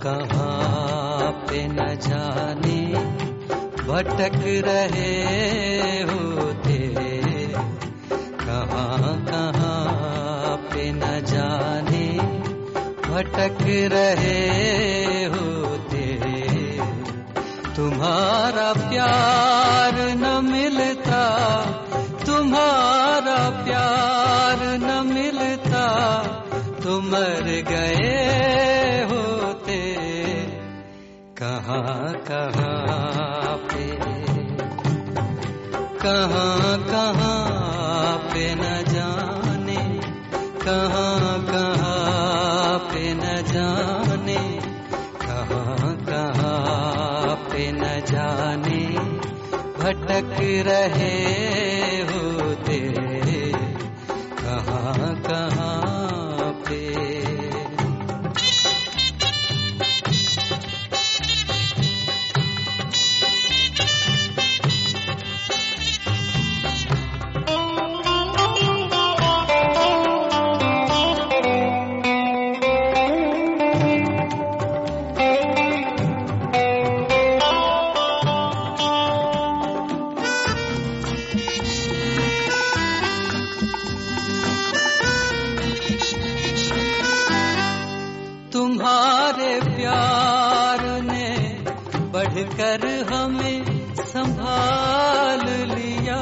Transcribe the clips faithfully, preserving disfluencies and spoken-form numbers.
कहाँ पे न जाने भटक रहे होते, कहाँ कहाँ पे न जाने भटक रहे होते। तुम्हारा प्यार न मिलता, तुम्हारा प्यार न मिलता तो मर गए होते। कहाँ कहाँ पे, कहाँ कहाँ पे न जाने, कहाँ कहाँ पे न जाने, कहाँ कहाँ पे न जाने भटक रहे होते। कहाँ कहाँ पे। तुम्हारे प्यार ने बढ़कर हमें संभाल लिया,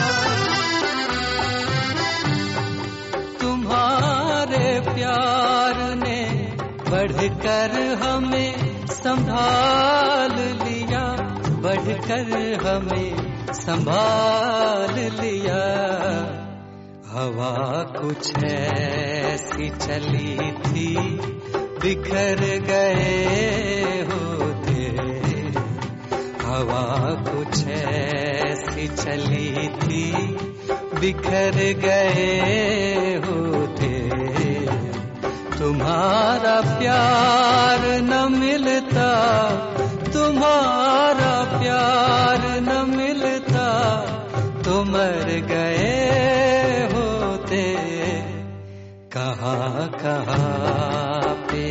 तुम्हारे प्यार ने बढ़कर हमें संभाल लिया, बढ़कर हमें संभाल लिया। हवा कुछ ऐसी चली थी बिखर गए होते, हवा कुछ ऐसी चली थी बिखर गए होते। तुम्हारा प्यार न मिलता, तुम्हारा प्यार न मिलता तो मर गए होते। कहाँ कहाँ पे,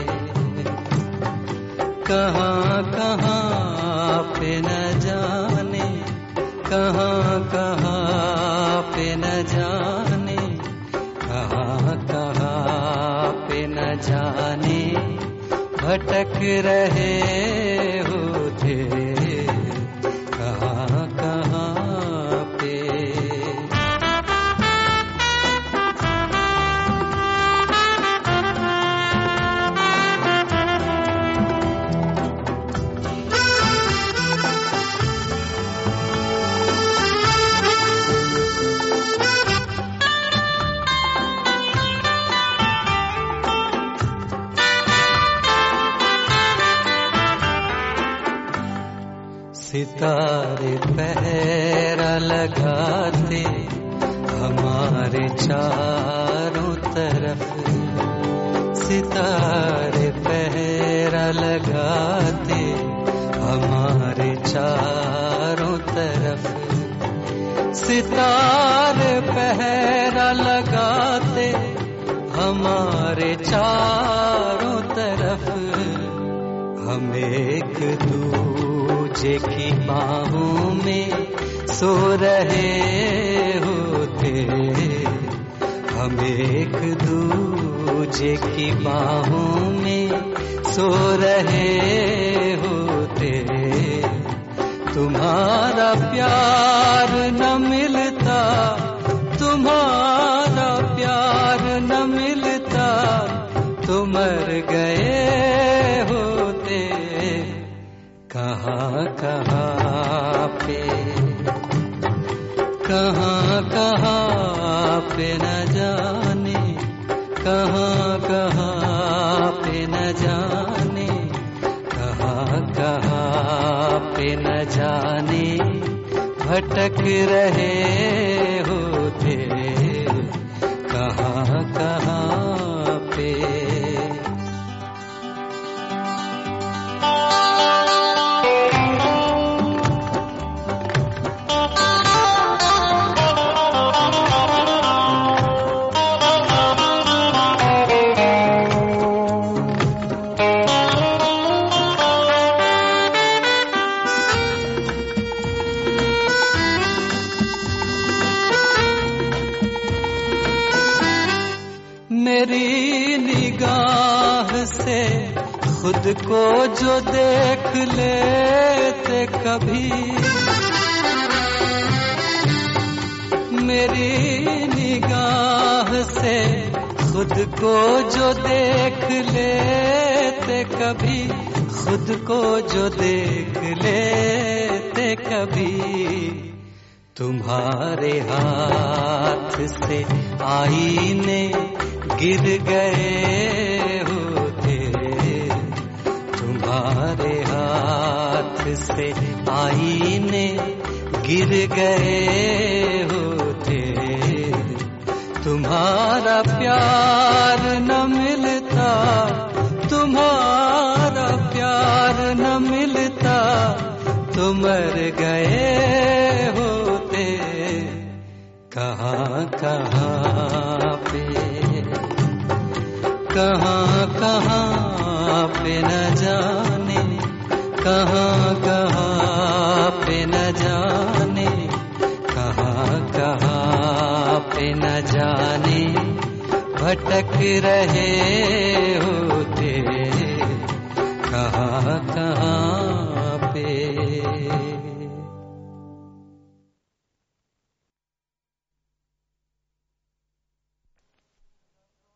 कहाँ कहाँ पे न जाने, कहाँ कहाँ पे न जाने, कहाँ कहाँ पे न जाने भटक रहे होते। कहाँ कहाँ पे। सितारे पहरा लगाते हमारे चारों तरफ, सितारे पहरा लगाते हमारे चारों तरफ, सितारे पहरा लगाते हमारे चारों तरफ। हम एक दूजे की बाहों में सो रहे होते, हम एक दूजे की बाहों में सो रहे होते। तुम्हारा प्यार न मिलता, तुम्हारा प्यार न मिलता तो मर गए होते। कहाँ कहाँ पे, कहाँ कहाँ पे न जाने, कहाँ कहाँ पे न जाने, कहाँ कहाँ पे न जाने भटक रहे होते। कहाँ कहाँ पे। को जो देख लेते कभी, मेरी निगाह से खुद को जो देख लेते कभी, खुद को जो देख लेते कभी, तुम्हारे हाथ से आईने गिर गए होते, तुम्हारे हाथ से आईने गिर गए होते, तुम्हारा प्यार न मिलता, तुम्हारा प्यार न मिलता, तो मर गए होते। कहाँ कहाँ पे, कहाँ कहाँ पे न जाने, कहाँ कहाँ पे न जाने, कहाँ कहाँ पे न जाने भटक रहे होते, कहाँ कहाँ